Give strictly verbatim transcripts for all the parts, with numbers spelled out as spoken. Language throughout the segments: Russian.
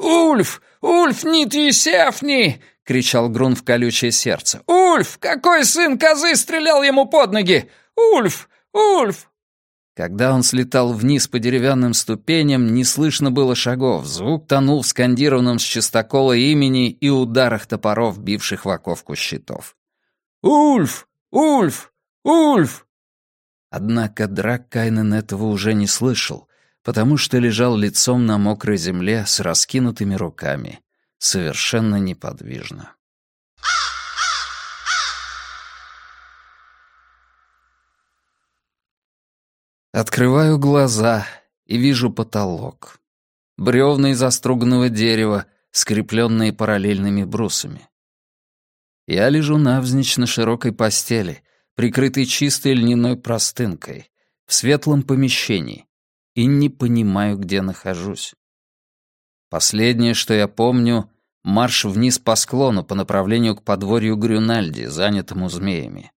«Ульф! Ульф, нит есефни!» — кричал Грун в колючее сердце. «Ульф! Какой сын козы стрелял ему под ноги? Ульф! Ульф!» Когда он слетал вниз по деревянным ступеням, не слышно было шагов, звук тонул в скандированном с частокола имени и ударах топоров, бивших в оковку щитов. «Ульф! Ульф! Ульф!» Однако Драккайнен этого уже не слышал, потому что лежал лицом на мокрой земле с раскинутыми руками, совершенно неподвижно. Открываю глаза и вижу потолок. Бревна из оструганного дерева, скрепленные параллельными брусами. Я лежу навзничь на широкой постели, прикрытой чистой льняной простынкой, в светлом помещении, и не понимаю, где нахожусь. Последнее, что я помню, — марш вниз по склону по направлению к подворью Грюнальди, занятому змеями.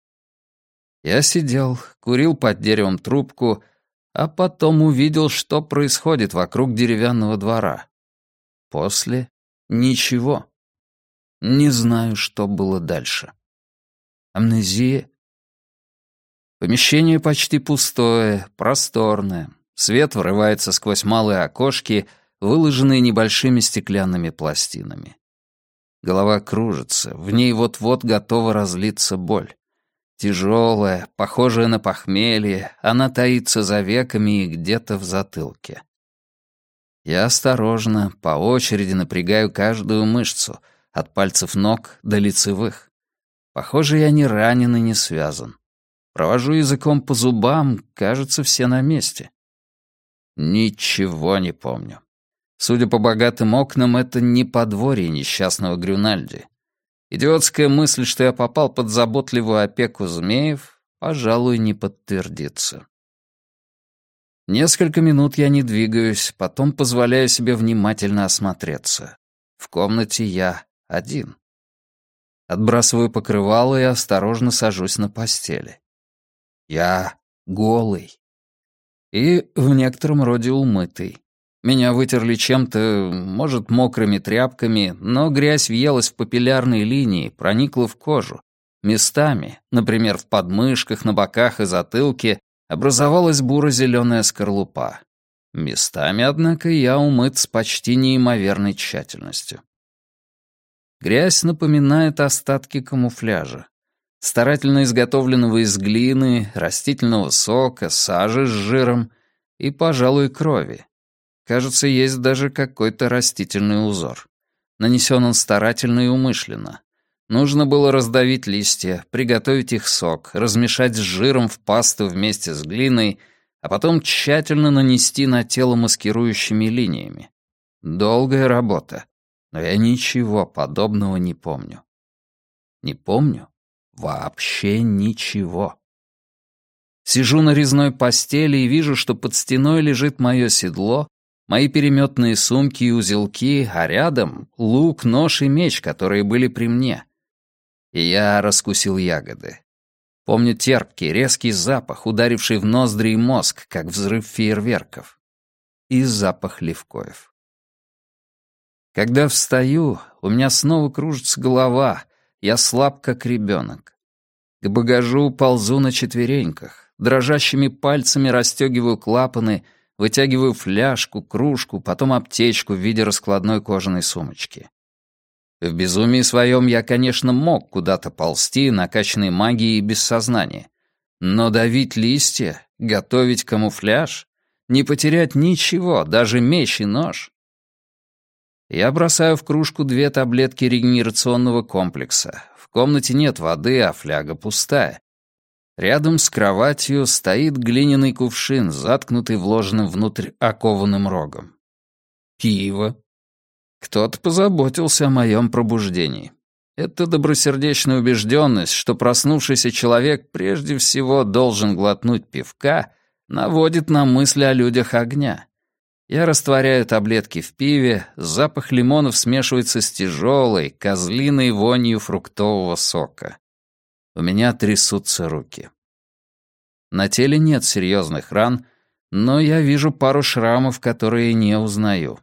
Я сидел, курил под деревом трубку, а потом увидел, что происходит вокруг деревянного двора. После — ничего. Не знаю, что было дальше. Амнезия? Помещение почти пустое, просторное. Свет врывается сквозь малые окошки, выложенные небольшими стеклянными пластинами. Голова кружится, в ней вот-вот готова разлиться боль. Тяжелая, похожая на похмелье, она таится за веками и где-то в затылке. Я осторожно, по очереди напрягаю каждую мышцу, от пальцев ног до лицевых. Похоже, я не ранен и не связан. Провожу языком по зубам, кажется, все на месте. Ничего не помню. Судя по богатым окнам, это не подворье несчастного Грюнальди. Идиотская мысль, что я попал под заботливую опеку змеев, пожалуй, не подтвердится. Несколько минут я не двигаюсь, потом позволяю себе внимательно осмотреться. В комнате я один. Отбрасываю покрывало и осторожно сажусь на постели. Я голый. И в некотором роде умытый. Меня вытерли чем-то, может, мокрыми тряпками, но грязь въелась в папиллярные линии, проникла в кожу. Местами, например, в подмышках, на боках и затылке, образовалась буро-зеленая скорлупа. Местами, однако, я умыт с почти неимоверной тщательностью. Грязь напоминает остатки камуфляжа. Старательно изготовленного из глины, растительного сока, сажи с жиром и, пожалуй, крови. Кажется, есть даже какой-то растительный узор. Нанесен он старательно и умышленно. Нужно было раздавить листья, приготовить их сок, размешать с жиром в пасту вместе с глиной, а потом тщательно нанести на тело маскирующими линиями. Долгая работа, но я ничего подобного не помню. Не помню вообще ничего. Сижу на резной постели и вижу, что под стеной лежит мое седло, мои переметные сумки и узелки, а рядом — лук, нож и меч, которые были при мне. И я раскусил ягоды. Помню терпкий, резкий запах, ударивший в ноздри и мозг, как взрыв фейерверков. И запах левкоев. Когда встаю, у меня снова кружится голова, я слаб, как ребенок. К багажу ползу на четвереньках, дрожащими пальцами расстегиваю клапаны, вытягиваю фляжку, кружку, потом аптечку в виде раскладной кожаной сумочки. В безумии своем я, конечно, мог куда-то ползти, накачанный магией и без сознания. Но давить листья, готовить камуфляж, не потерять ничего, даже меч и нож. Я бросаю в кружку две таблетки регенерационного комплекса. В комнате нет воды, а фляга пустая. Рядом с кроватью стоит глиняный кувшин, заткнутый вложенным внутрь окованным рогом. Пиво. Кто-то позаботился о моем пробуждении. Это добросердечная убежденность, что проснувшийся человек прежде всего должен глотнуть пивка, наводит на мысли о людях огня. Я растворяю таблетки в пиве, запах лимонов смешивается с тяжелой, козлиной вонью фруктового сока. У меня трясутся руки. На теле нет серьезных ран, но я вижу пару шрамов, которые не узнаю.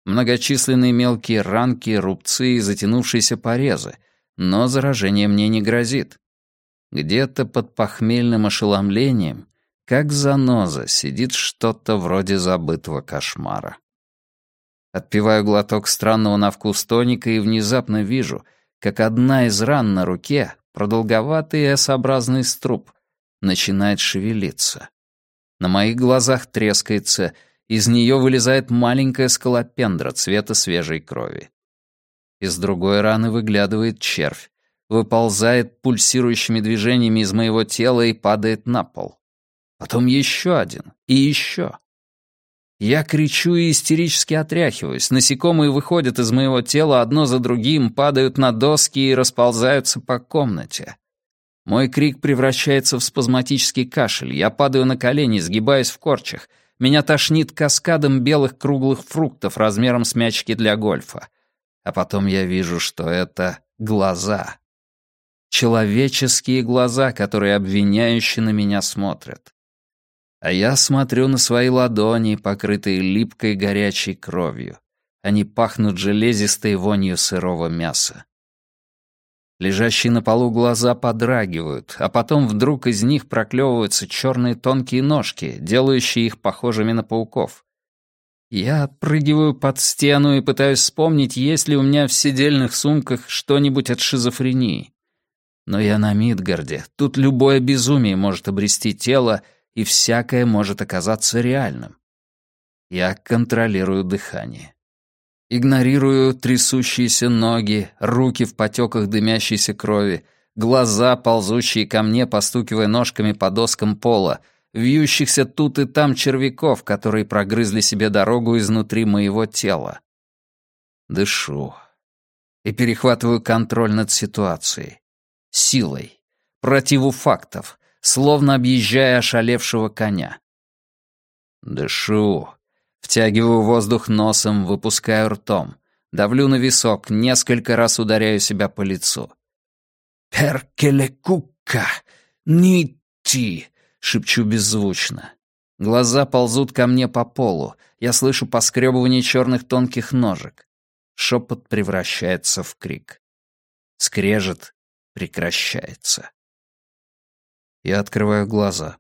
Многочисленные мелкие ранки, рубцы и затянувшиеся порезы, но заражение мне не грозит. Где-то под похмельным ошеломлением, как заноза, сидит что-то вроде забытого кошмара. Отпиваю глоток странного на вкус тоника и внезапно вижу, как одна из ран на руке, продолговатый эс-образный струп, начинает шевелиться. На моих глазах трескается, из нее вылезает маленькая скалопендра цвета свежей крови. Из другой раны выглядывает червь, выползает пульсирующими движениями из моего тела и падает на пол. Потом еще один и еще. Я кричу и истерически отряхиваюсь. Насекомые выходят из моего тела одно за другим, падают на доски и расползаются по комнате. Мой крик превращается в спазматический кашель. Я падаю на колени, сгибаюсь в корчах. Меня тошнит каскадом белых круглых фруктов размером с мячики для гольфа. А потом я вижу, что это глаза. Человеческие глаза, которые обвиняюще на меня смотрят. А я смотрю на свои ладони, покрытые липкой горячей кровью. Они пахнут железистой вонью сырого мяса. Лежащие на полу глаза подрагивают, а потом вдруг из них проклевываются черные тонкие ножки, делающие их похожими на пауков. Я отпрыгиваю под стену и пытаюсь вспомнить, есть ли у меня в сидельных сумках что-нибудь от шизофрении. Но я на Мидгарде, тут любое безумие может обрести тело, и всякое может оказаться реальным. Я контролирую дыхание. Игнорирую трясущиеся ноги, руки в потеках дымящейся крови, глаза, ползущие ко мне, постукивая ножками по доскам пола, вьющихся тут и там червяков, которые прогрызли себе дорогу изнутри моего тела. Дышу и перехватываю контроль над ситуацией. Силой, противу фактов, словно объезжая ошалевшего коня. Дышу, втягиваю воздух носом, выпускаю ртом, давлю на висок, несколько раз ударяю себя по лицу. «Перкелекукка! Нити!» — шепчу беззвучно. Глаза ползут ко мне по полу, я слышу поскребывание черных тонких ножек. Шепот превращается в крик. Скрежет прекращается. Я открываю глаза.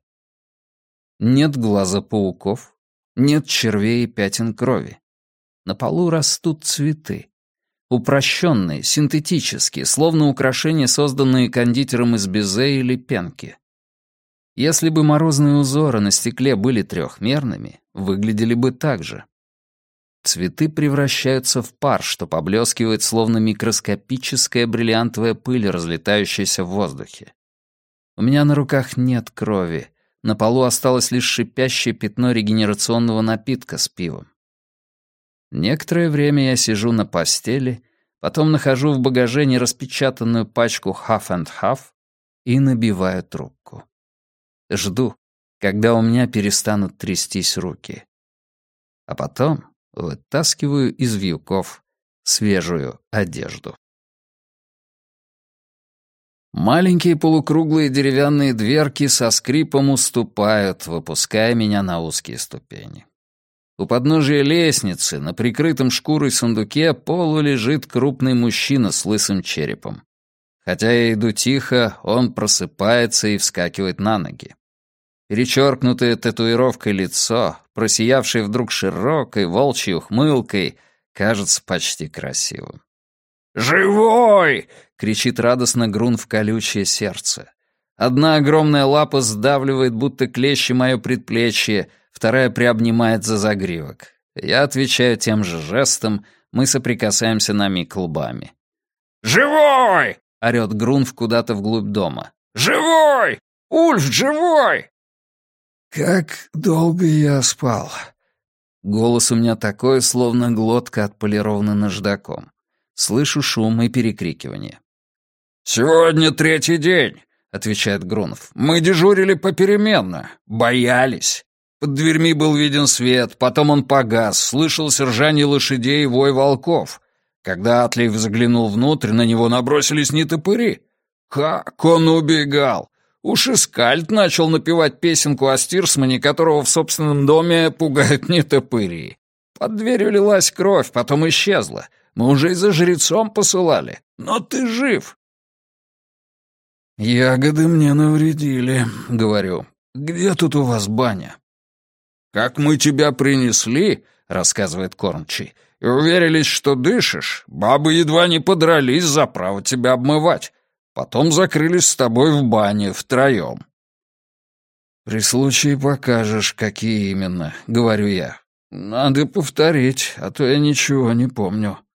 Нет глаза пауков, нет червей и пятен крови. На полу растут цветы. Упрощенные, синтетические, словно украшения, созданные кондитером из безе или пенки. Если бы морозные узоры на стекле были трехмерными, выглядели бы так же. Цветы превращаются в пар, что поблескивает, словно микроскопическая бриллиантовая пыль, разлетающаяся в воздухе. У меня на руках нет крови. На полу осталось лишь шипящее пятно регенерационного напитка с пивом. Некоторое время я сижу на постели, потом нахожу в багаже нераспечатанную пачку Half and Half и набиваю трубку. Жду, когда у меня перестанут трястись руки. А потом вытаскиваю из вьюков свежую одежду. Маленькие полукруглые деревянные дверки со скрипом уступают, выпуская меня на узкие ступени. У подножия лестницы, на прикрытом шкурой сундуке, полу лежит крупный мужчина с лысым черепом. Хотя я иду тихо, он просыпается и вскакивает на ноги. Перечеркнутое татуировкой лицо, просиявшее вдруг широкой волчьей ухмылкой, кажется почти красивым. «Живой!» — кричит радостно Грун в колючее сердце. Одна огромная лапа сдавливает, будто клещи, мое предплечье, вторая приобнимает за загривок. Я отвечаю тем же жестом, мы соприкасаемся на миг лбами. «Живой!» — орёт Грунф куда-то вглубь дома. «Живой! Ульф, живой!» «Как долго я спал?» Голос у меня такой, словно глотка отполирована наждаком. Слышу шум и перекрикивание. «Сегодня третий день», — отвечает Грунов. «Мы дежурили попеременно. Боялись. Под дверьми был виден свет, потом он погас, слышалось ржание лошадей и вой волков. Когда Атлейф заглянул внутрь, на него набросились нетопыри. Как он убегал! Уж и Скальд начал напевать песенку о Стирсмане, которого в собственном доме пугают нетопыри. Под дверью лилась кровь, потом исчезла. Мы уже и за жрецом посылали. Но ты жив!» «Ягоды мне навредили», — говорю. «Где тут у вас баня?» «Как мы тебя принесли», — рассказывает кормчий, «и уверились, что дышишь, бабы едва не подрались за право тебя обмывать. Потом закрылись с тобой в бане втроем». «При случае покажешь, какие именно», — говорю я. «Надо повторить, а то я ничего не помню».